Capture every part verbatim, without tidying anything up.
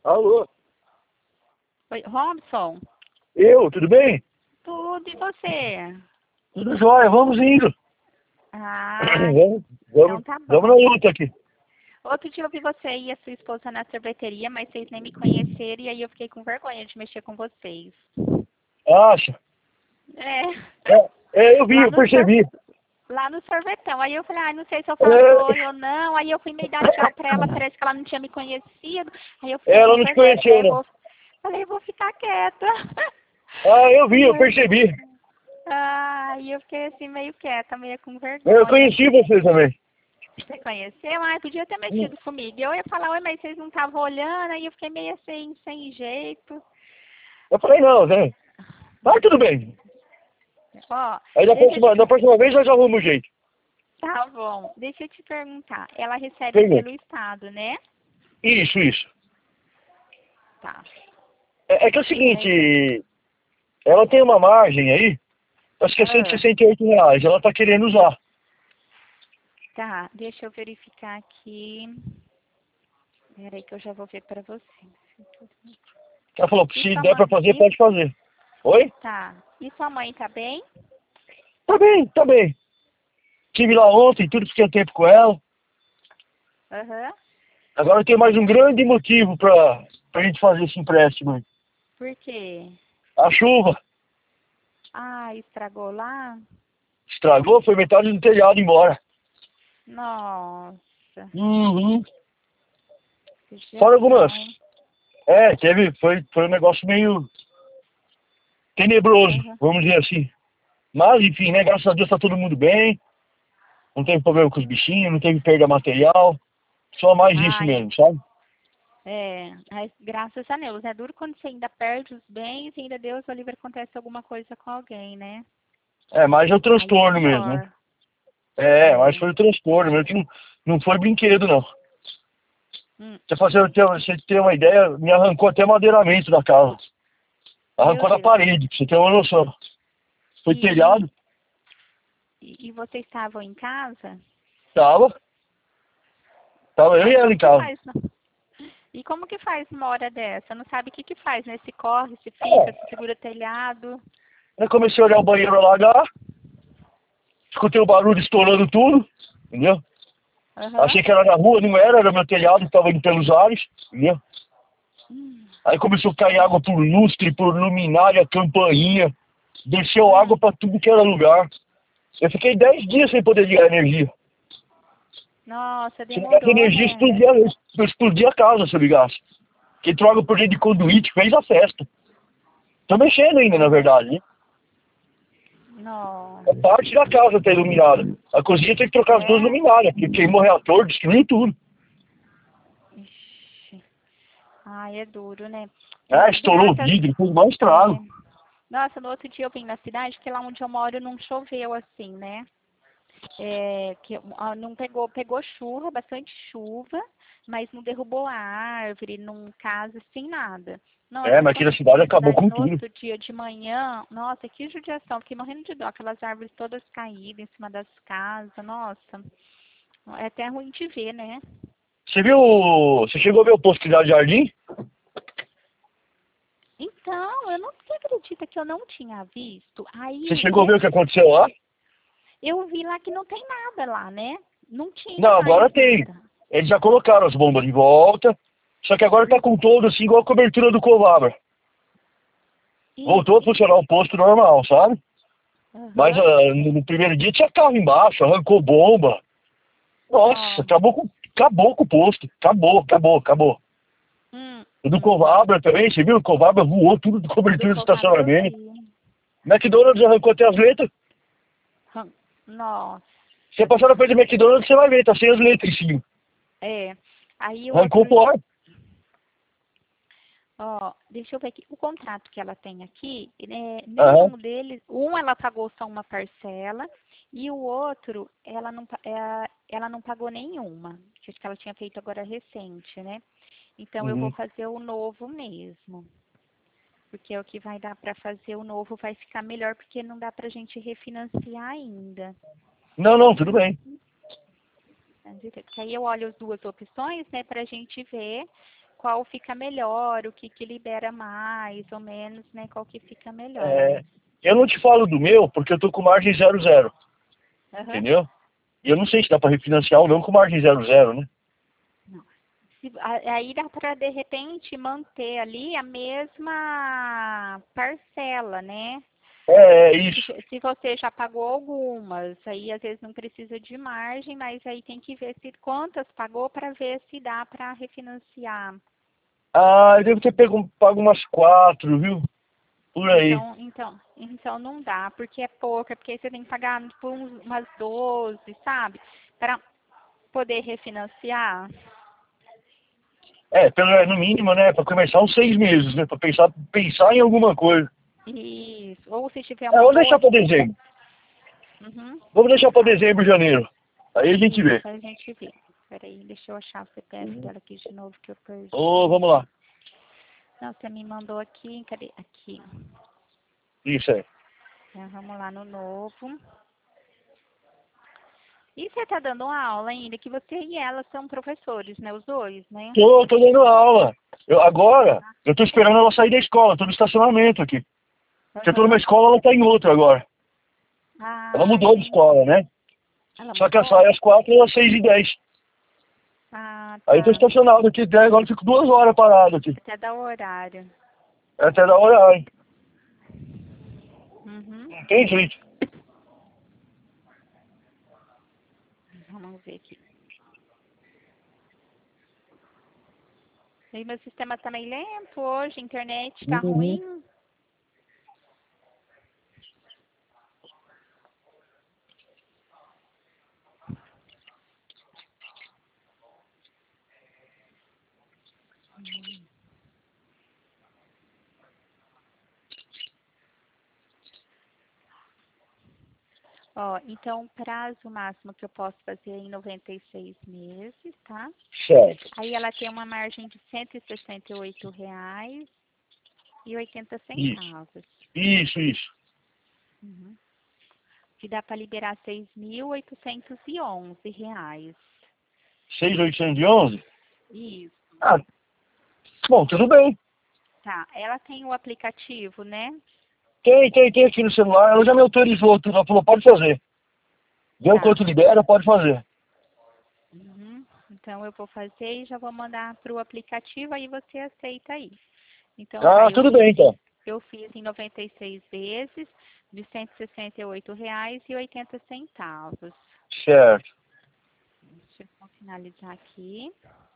Alô? Oi, Robson? Eu, tudo bem? Tudo, e você? Tudo jóia, vamos indo. Ah, Vamos, então vamos, tá vamos na bom. luta aqui. Outro dia eu vi você e a sua esposa na sorveteria, mas vocês nem me conheceram e aí eu fiquei com vergonha de mexer com vocês. Acha? É, É, é, eu vi, lá eu no, sor... percebi. lá no sorvetão. Aí eu falei, ah, não sei se eu falo oi É, ou não. Aí eu fui meio dar tchau pra ela, parece que ela não tinha me conhecido. Aí eu fiquei ela com não te vergonha. Falei, conheceu, eu não. vou, falei, eu vou ficar quieta. Ah, eu vi, Com eu ver... percebi. Ah, e eu fiquei assim meio quieta, meio com Eu vergonha. conheci você também. Você conheceu? Ah, podia ter mexido comigo. Eu ia falar, oi, mas vocês não estavam olhando, aí eu fiquei meio assim, sem jeito. Eu falei, não, né? Mas tudo bem. Ó, Aí da deixa eu te próxima, da per... próxima vez nós já arrumamos o jeito. Tá bom. Deixa eu te perguntar. Ela recebe Pergunta. pelo Estado, né? Isso, isso. Tá. É, é que é o É... seguinte, ela tem uma margem aí, acho que é cento e Ah, sessenta e oito reais. Ela tá querendo usar. tá, deixa eu verificar aqui. Peraí que eu já vou ver pra você. Ela falou, E se sua der pra mãe? fazer, E... pode fazer. Oi? Tá. E sua mãe tá bem? Tá bem, tá bem. Estive lá ontem, tudo fiquei tempo com ela. Aham. Agora tem mais um grande motivo pra, pra gente fazer esse empréstimo aí. Por quê? A chuva Ah, estragou lá? estragou, foi metade do telhado embora. Nossa. Uhum. Que Fora algumas. judiação, hein? É, teve, foi, foi um negócio meio tenebroso, Aham. vamos dizer assim. Mas, enfim, né? Graças a Deus tá todo mundo bem. Não teve problema com os bichinhos, não teve perda material. Só mais isso Ai, mesmo, sabe? é, mas graças a Deus. É duro quando você ainda perde os bens e ainda Deus o livre acontece alguma coisa com alguém, né? É, mais é o Aí é transtorno mesmo, né? pior. É, mas É. foi o transtorno mesmo, que não, não foi brinquedo, não. Hum, Pra fazer, ter- você ter uma ideia, me arrancou até madeiramento da casa. meu Arrancou da Deus. parede, pra você ter uma noção. Foi E, telhado, e, e vocês estavam em casa? tava, tava eu e Aí ela em como que casa. faz? E como que faz uma hora dessa? Não sabe o que que faz, né? Se corre, se fica, se É, segura telhado. eu comecei a olhar o banheiro alagar, escutei o barulho estourando tudo, entendeu? Aham. Achei que era na rua, não era, era meu telhado que tava indo pelos ares, entendeu? Hum, Aí começou a cair água por lustre, por luminária, campainha, desceu água hum. pra tudo que era lugar. Eu fiquei dez dias sem poder ligar a energia. Nossa, Se ligasse a demorou, energia, né? explodia, explodia a casa se eu ligasse. Quem troca por dentro de conduíte fez a festa. Tô mexendo ainda, na verdade, né? Nossa. A parte da casa tá iluminada. A cozinha tem que trocar as duas É? luminárias, porque queimou o reator, destruiu tudo. Ixi. Ai, é duro, né? Ah, É, estourou o graças. vidro, fez mais É, estrago. nossa, no outro dia eu vim na cidade, porque lá onde eu moro não choveu assim, né? É, que ah, não pegou, pegou chuva, bastante chuva, mas não derrubou a árvore, não casa assim, nada. É, Nossa, mas aqui quando na eu cheguei cidade na acabou cidade com no tudo. outro dia de manhã, nossa, que judiação, fiquei morrendo de dó, aquelas árvores todas caídas em cima das casas, nossa, é até ruim de ver, né? Você viu, você chegou a ver o posto de jardim? Então, eu não você acredita que eu não tinha visto. Você Aí, chegou a ver o que nesse, aconteceu lá? eu vi lá que não tem nada lá, né? Não tinha Não, mais agora tem. nada. Eles já colocaram as bombas de volta, só que agora tá Hum, com todo assim, igual a cobertura do Covabra. E, Voltou a funcionar o posto normal, sabe? Mas aham, ah, no no primeiro dia tinha carro embaixo, arrancou bomba. Nossa, ó, acabou com, acabou com o posto. Acabou, acabou, acabou. hum, E do hum, Covabra também, você viu? O Covabra voou tudo de do cobertura de Covabra eu estacionamento. vi. McDonald's arrancou até as letras. Hum, Nossa, Você passar na frente do McDonald's, você vai ver, tá sem as letras em cima. é. Aí Arrancou outro, pro ar. ó, deixa eu ver aqui. O contrato que ela tem aqui, é, Aham. nenhum deles, um ela pagou só uma parcela e o outro ela não, pa- é, ela não pagou nenhuma. Que acho que ela tinha feito agora recente, né? Então eu vou Uhum. fazer o novo mesmo. Porque é o que vai dar para fazer o novo vai ficar melhor, porque não dá pra gente refinanciar ainda. Não, não, tudo bem. Porque aí eu olho as duas opções, né, pra gente ver qual fica melhor, o que que libera mais ou menos, né? Qual que fica melhor. É, eu não te falo do meu, porque eu tô com margem zero zero, Aham. entendeu? E eu não sei se dá para refinanciar ou não com margem zero zero, né? Não. Se- a- Aí dá para, de repente, manter ali a mesma parcela, né? É, é Se, isso. se você já pagou algumas, aí às vezes não precisa de margem, mas aí tem que ver se quantas pagou para ver se dá para refinanciar. Ah, eu devo ter pego, pago umas quatro, viu? Por aí. Então, então, então não dá, porque é pouco, é porque aí você tem que pagar por uns- umas doze, sabe? Para poder refinanciar. É, pelo, é, no mínimo, né? Para começar uns seis meses, né? Para pensar, pensar em alguma coisa. Isso. Ou se tiver É, uma vamos boa. deixar para dezembro. Uhum. Vamos deixar para dezembro, janeiro. Aí a gente vê. Isso, a gente vê. Peraí, deixa eu achar o C P F dela aqui de novo que eu Ô, perdi. vamos lá. Não, você me mandou aqui, cadê? Aqui. Isso aí. Então, vamos lá no novo. E você tá dando aula ainda, que você e ela são professores, né? Os dois, né? Tô, tô dando aula. Eu, agora, eu tô esperando ela sair da escola. Tô no estacionamento aqui. Porque eu tô numa Aham. escola, ela tá em outra agora. Ela Ah, mudou de escola, entendi. né? Ela Só que ela mudou? sai às quatro e às seis e dez. Ah, Aí eu tô tá. estacionado aqui, até agora eu fico duas horas parado aqui. Até dá o horário. Até da hora, Uhum. não tem jeito. Vamos ver aqui. E meu sistema tá meio lento hoje, a internet tá Uhum. ruim. Ó, então o prazo máximo que eu posso fazer é em noventa e seis meses, tá? Certo. Aí ela tem uma margem de cento e sessenta e oito reais e oitenta Isso. centavos. Isso, isso. Uhum. Que dá para liberar seis mil oitocentos e onze reais. seis mil oitocentos e onze? Isso. Ah, bom, tudo bem. Tá. Ela tem o aplicativo, né? Tem, tem, tem aqui no celular. Ela já me autorizou tudo. Ela falou, pode fazer. Deu Tá. quanto libera, pode fazer. Uhum. Então eu vou fazer e já vou mandar para o aplicativo, aí você aceita aí. Então Ah, vai, eu tudo fiz bem, em, então. eu fiz em noventa e seis vezes de cento e sessenta e oito reais e oitenta centavos. Certo. Deixa eu só finalizar aqui.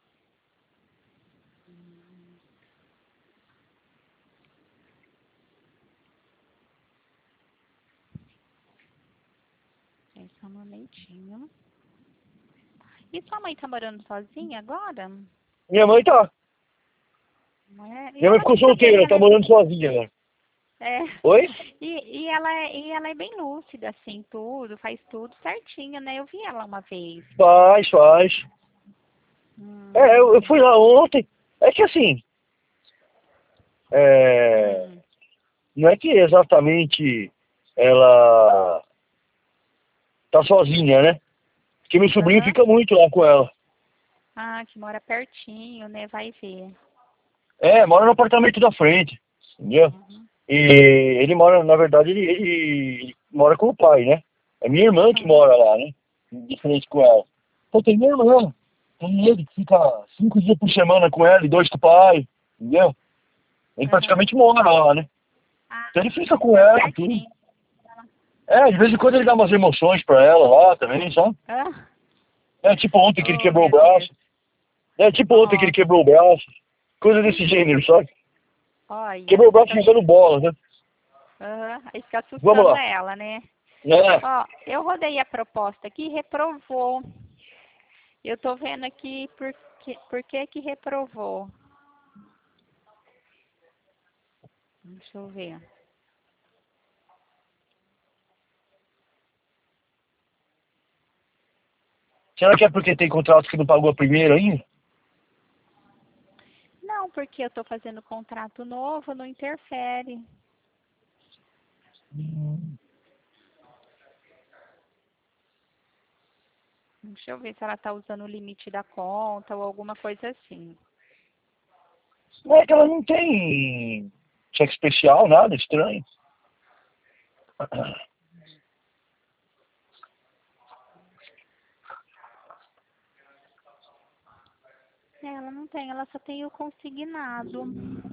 É só um momentinho. E sua mãe tá morando sozinha agora? Minha mãe tá. Não é? E Minha mãe ela ficou fica bem, solteira, ela tá é, morando sozinha agora. é. Oi? E, e ela é, e ela é bem lúcida, assim, tudo, faz tudo certinho, né? Eu vi ela uma vez. Faz, faz. É, eu, eu Hum, fui lá ontem. É que assim, é, hum, não é que exatamente ela tá sozinha, né? Porque meu sobrinho aham. fica muito lá com ela. Ah, que mora pertinho, né? Vai ver. É, mora no apartamento da frente, entendeu? Uhum. E ele mora, na verdade, ele, ele, ele mora com o pai, né? É minha irmã que Uhum. mora lá, né? De frente com ela. Então tem minha irmã. Tem ele que fica cinco dias por semana com ela e dois com o pai, entendeu? Ele Aham. praticamente mora lá, né? Ah, Então ele fica ele com mora ela, tudo. pertinho. É, de vez em quando ele dá umas emoções pra ela lá também, sabe? Ah, É tipo ontem que ele oh, quebrou o meu Deus. braço. É tipo ontem que ele Nossa. quebrou o braço. Coisa desse gênero, sabe? Olha, Quebrou o braço fica, jogando bola, né? aham, aí fica Vamos assustando lá. ela, né? É. Ó, eu rodei a proposta aqui, reprovou. Eu tô vendo aqui por que, por que que reprovou. Deixa eu ver. Será que é porque tem contrato que não pagou a primeira ainda? Não, porque eu tô fazendo contrato novo, não interfere. Deixa eu ver se ela tá usando o limite da conta ou alguma coisa assim. Não é que ela não tem cheque especial, nada estranho. Ela não tem, ela só tem o consignado.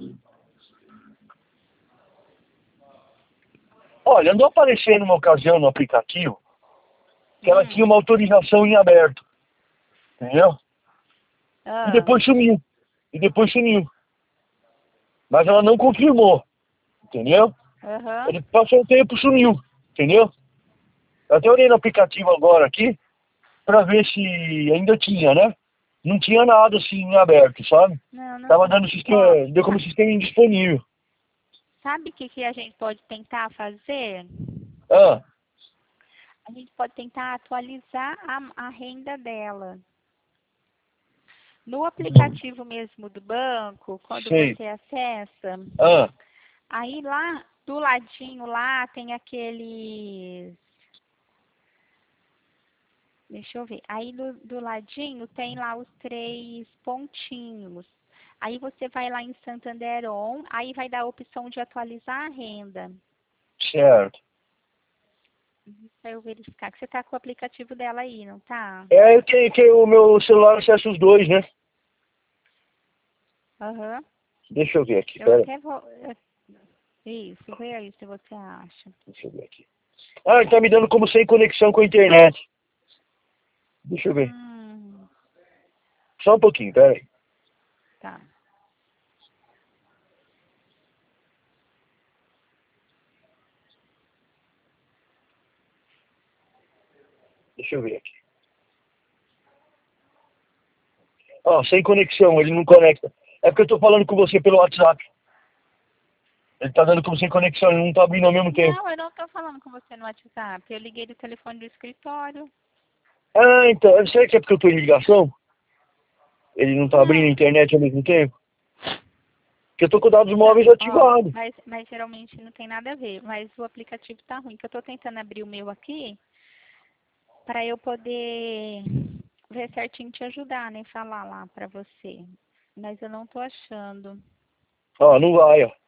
Olha, andou aparecendo uma ocasião no aplicativo que ela Hum. tinha uma autorização em aberto. Entendeu? Ah. E depois sumiu. E depois sumiu. Mas ela não confirmou. Entendeu? Uhum. Ele passou um tempo e sumiu. Entendeu? Eu até olhei no aplicativo agora aqui pra ver se ainda tinha, né? Não tinha nada assim em aberto, sabe? Não, não Tava tem. dando sistema, Ó, deu como sistema indisponível. sabe o que, que a gente pode tentar fazer? Ah, A gente pode tentar atualizar a, a renda dela. No aplicativo mesmo do banco, quando sei. você acessa, Ah, aí lá do ladinho lá tem aqueles. Deixa eu ver. Aí do, do ladinho tem lá os três pontinhos. Aí você vai lá em Santander On, aí vai dar a opção de atualizar a renda. certo. Pra eu verificar que você tá com o aplicativo dela aí, não tá? É, eu tenho que o meu celular acessa os dois, né? Aham. Deixa eu ver aqui, Eu pera. até vou. Isso, vê aí se você acha. Deixa eu ver aqui. Ah, ele tá me dando como sem conexão com a internet. Deixa eu ver. Hum, Só um pouquinho, pera aí. tá. Deixa eu ver aqui. Ó, sem conexão, ele não conecta. É porque eu tô falando com você pelo WhatsApp. Ele tá dando como sem conexão, ele não tá abrindo ao mesmo tempo. Não, eu não tô falando com você no WhatsApp. Eu liguei do telefone do escritório. Ah, então, será que é porque eu tô em ligação? Ele não tá abrindo a Não. internet ao mesmo tempo? Porque eu tô com dados Então, móveis ó, ativados. mas, mas geralmente não tem nada a ver. Mas o aplicativo tá ruim. Que eu tô tentando abrir o meu aqui para eu poder ver certinho te ajudar, né? Falar lá pra você. Mas eu não tô achando. Ó, não vai, ó.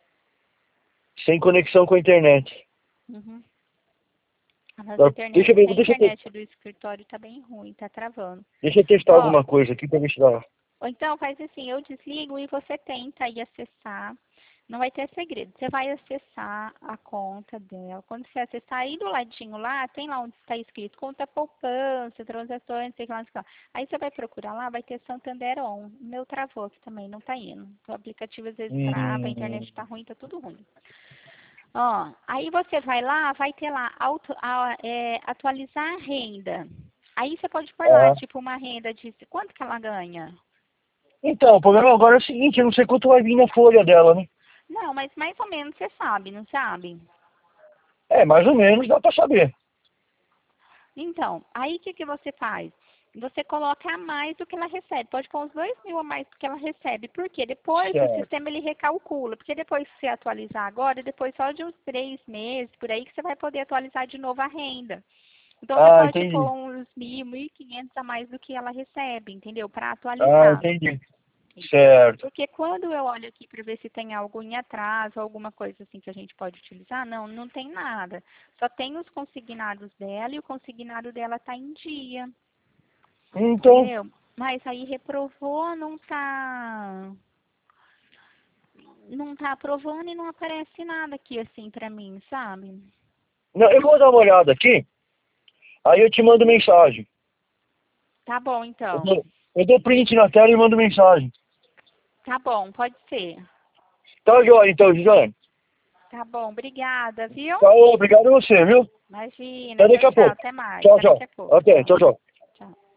Sem conexão com a internet. Uhum. A nossa Ó, deixa internet, eu ver, até a deixa eu, te- internet do escritório tá bem ruim, tá travando. deixa eu testar Ó, alguma coisa aqui pra ver se dá. ou então faz assim, eu desligo e você tenta aí acessar. Não vai ter segredo. Você vai acessar a conta dela. Quando você acessar aí do ladinho lá, tem lá onde está escrito conta poupança, transações, sei lá, sei lá. Aí você vai procurar lá, vai ter Santander On. O meu travou aqui também, não tá indo. O aplicativo às vezes trava, a Hum, internet tá ruim, tá tudo ruim. Ó, aí você vai lá, vai ter lá auto, a- é, atualizar a renda. Aí você pode pôr lá, ah. tipo, uma renda de quanto que ela ganha? Então, o problema agora é o seguinte, eu não sei quanto vai vir na folha dela, né? Não, mas mais ou menos você sabe, não sabe? É, mais ou menos, dá pra saber. Então, aí o que, que você faz? Você coloca a mais do que ela recebe. Pode pôr uns dois mil a mais do que ela recebe. Por quê? Depois o Certo. sistema ele recalcula. Porque depois que você atualizar agora, depois só de uns três meses, por aí, que você vai poder atualizar de novo a renda. Então você Ah, pode entendi. pôr uns mil, mil e quinhentos a mais do que ela recebe, entendeu? Para Ah, atualizar. entendi. Certo. Porque quando eu olho aqui para ver se tem algo em atraso, alguma coisa assim que a gente pode utilizar, não, não tem nada. Só tem os consignados dela e o consignado dela está em dia. Então, Entendeu? Mas aí reprovou, não tá. Não tá aprovando e não aparece nada aqui assim pra mim, sabe? não, eu vou dar uma olhada aqui, aí eu te mando mensagem. Tá bom, Eu então. dou, eu dou print na tela e mando mensagem. Tá bom, pode ser. Tá, joia, então, Gisane. Tá bom, obrigada, viu? Tá, obrigado a você, viu? Imagina, Até tchau, daqui a tchau, pouco. até mais. Tchau, Até daqui tchau. a pouco, Até, tchau. tchau, tchau. Tchau.